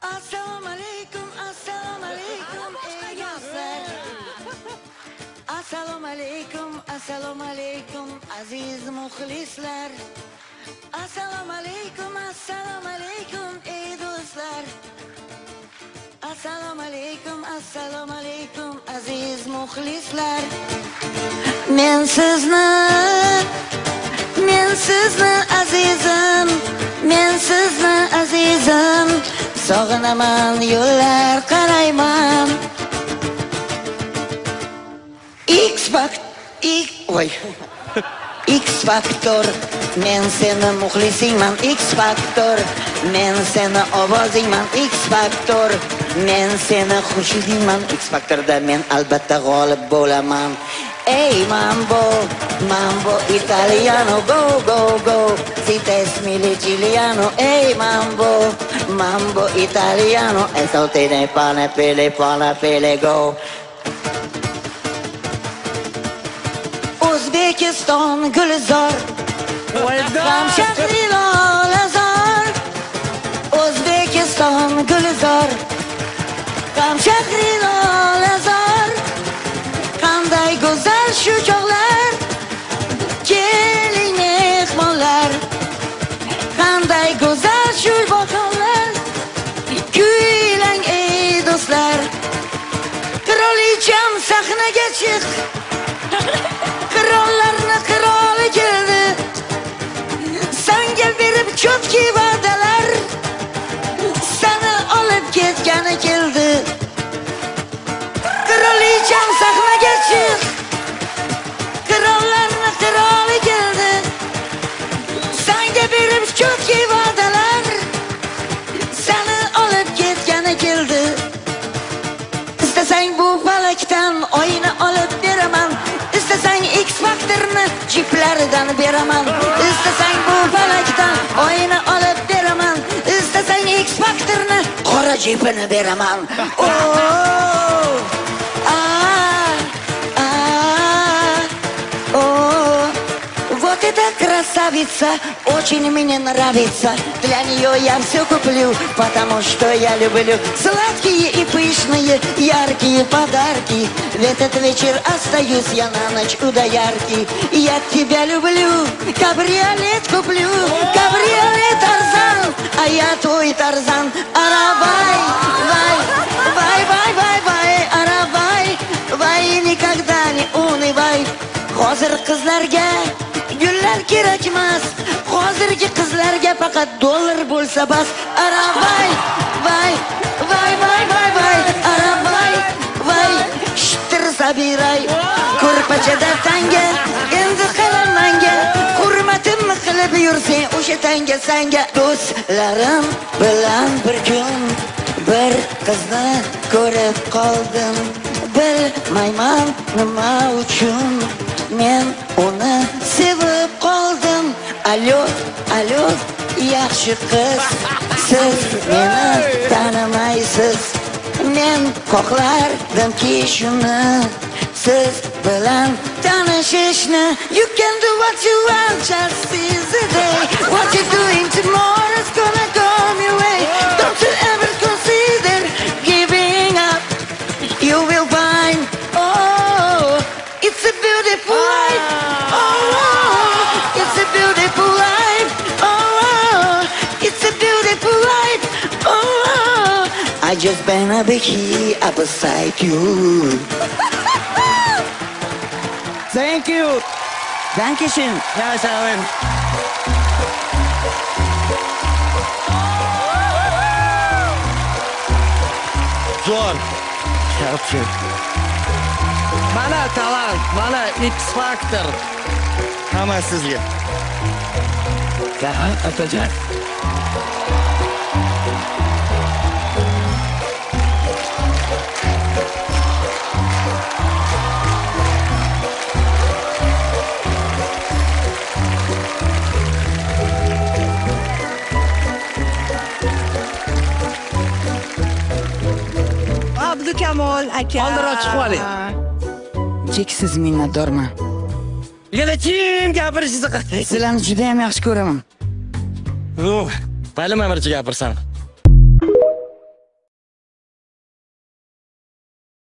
Assalomu alaykum ey yoshlar. Assalomu alaykum aziz muxlislar. Assalomu alaykum ey do'stlar. Assalomu alaykum aziz muxlislar. Men sizni azizim, sog'inaman, yo'llar qarayman. X Factor, men seni muxlisingman. X Factor, men seni ovozingman. X Factor, men seni xushidingman. X Factorda men albatta g'olib bo'laman. Ey mambo italiano, go go go, si te smili chiliano. Ey mambo italiano, esaltine pane pele go. O'zbekiston gulzor, Qam shahri lolazor. O'zbekiston gulzor, Qam shahri lolazor. Qanday go'zal shu chog'lar, keling mehmonlar. Qanday go'zal shu boqonlar, kuylang ey do'stlar. Qirolicham sahnaga chiq, qirollarni qiroli keldi. Senga berib cho'tki va'dalar, seni olib ketgani keldi. Qirolicham sahnaga chiq, qirollarni qiroli keldi. Senga berib cho'tki va'dalar, seni olib ketgani keldi. İstesang bu falakdan oyni olib beraman. İstesang X Factorni jiplaridan beraman. İstesang bu falakdan oyni olib beraman. İstesang X Factorni qora jipini beraman. Вот эта красавица очень мне нравится. Для нее я все куплю, потому что я люблю сладкие и пышные, яркие подарки. В этот вечер остаюсь я на ночь у доярки. Я тебя люблю, кабриолет куплю, кабриолет Тарзан, а я твой Тарзан. Арабай, вай, арабай, вай, никогда не унывай. Hozir qizlarga gullar kerak emas, hozirgi qizlarga faqat dollar bo'lsa bas. Arabay, vay, arabay, vay, shtir sabiray. Ko'rpachada tanga, endi qalamanga, hurmatimni qilib yursang o'sha tanga sanga. Do'stlarim bilan bir kun bir qizni ko'rib qoldim. Bilmayman nima uchun men uni sevib qoldim. Alo, yaxshi qiz, siz meni tanimaysiz. Men xohlardimki shuni, siz bilan tanishishni. You can do what you want, just seize the day. What you're doing tomorrow's gonna come your way. Don't you ever consider giving up. You will find, it's a beautiful life. It's a beautiful life. It's a beautiful life. I just wanna be here beside you. Thank you. Dankeschön. Ja, Sharon. Zo'r. Sharpchi. Mana talant, mana X Factor. Hamma sizga. Rahmat Atajon. Abdukamol aka. Oldin ochib qo'ying. Cheksiz minnatdorman. Yana kim gapirishingizni qarang. Sizlarni juda ham yaxshi ko'raman. Mayli, bircha gapirsan.